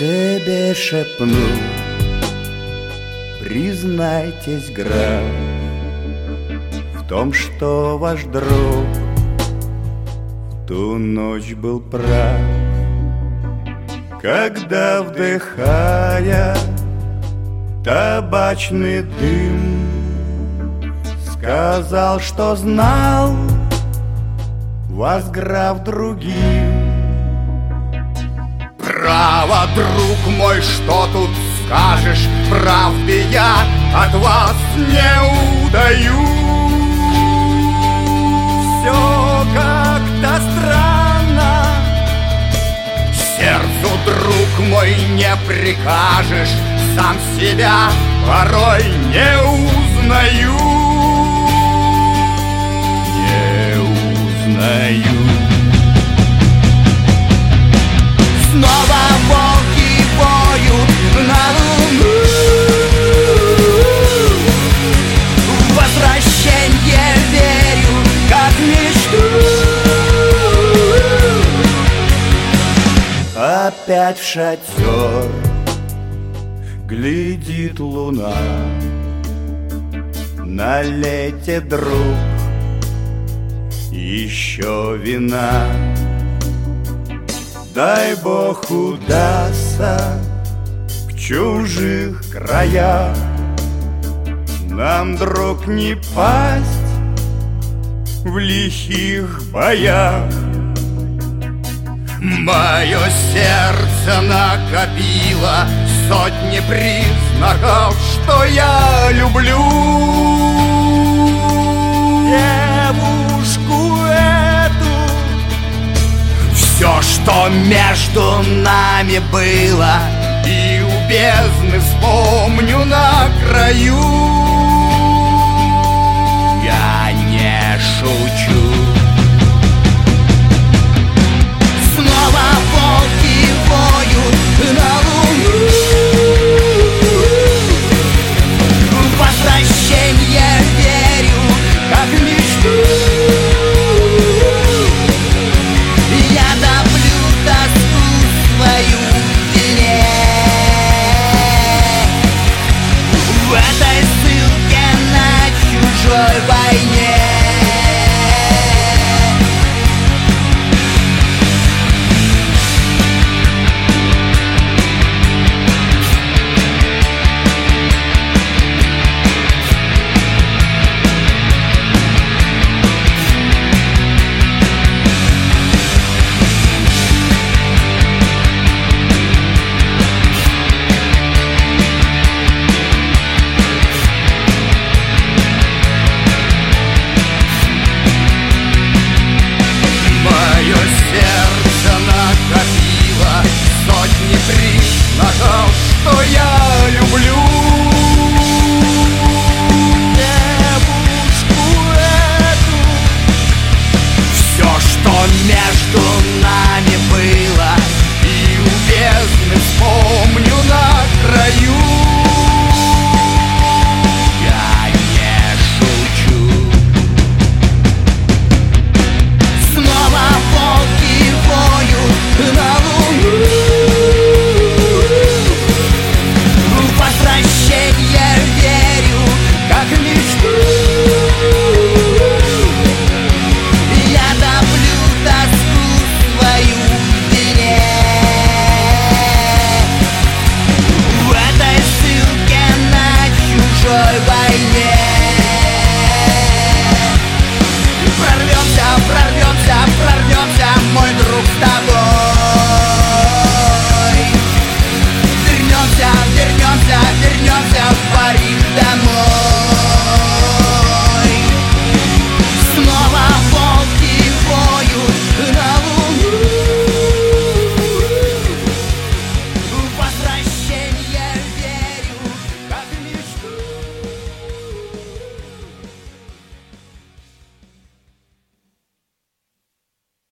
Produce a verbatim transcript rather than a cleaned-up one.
тебе шепну, признайтесь, граф, в том, что ваш друг в ту ночь был прав, когда, вдыхая табачный дым, сказал, что знал вас, граф, другим. Право, друг мой, что тут скажешь? Правды я от вас не удаю. Все как-то странно, сердцу, друг мой, не прикажешь. Сам себя порой не узнаю. Не узнаю. Снова волки воют на луну. В возвращенье верю, как мечту. Опять в шатер глядит луна. Налейте, друг, еще вина. Дай Бог удастся в чужих краях нам, друг, не пасть в лихих боях. Мое сердце накопило сотни признаков, что я люблю девушку эту. Все, что между нами было, и у бездны вспомню на краю. Я не шучу. Снова волки воют на луну. В возвращенье верю, как в мечту. Я топлю тоску свою в вине. В этой ссылке на чужой войне. Сотни признаков, что я люблю.